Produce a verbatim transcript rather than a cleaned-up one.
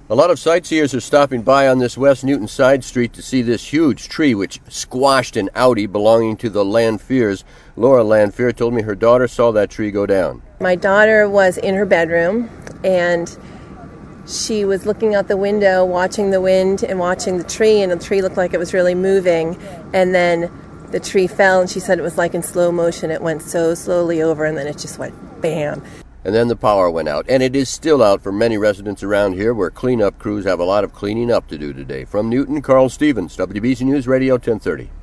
A lot of sightseers are stopping by on this West Newton side street to see this huge tree which squashed an Audi belonging to the Lanfears. Laura Lanfear told me her daughter saw that tree go down. My daughter was in her bedroom and she was looking out the window, watching the wind and watching the tree, and the tree looked like it was really moving. And then the tree fell, and she said it was like in slow motion. It went so slowly over, and then it just went bam. And then the power went out, and it is still out for many residents around here, where cleanup crews have a lot of cleaning up to do today. From Newton, Carl Stevens, W B C News Radio ten thirty.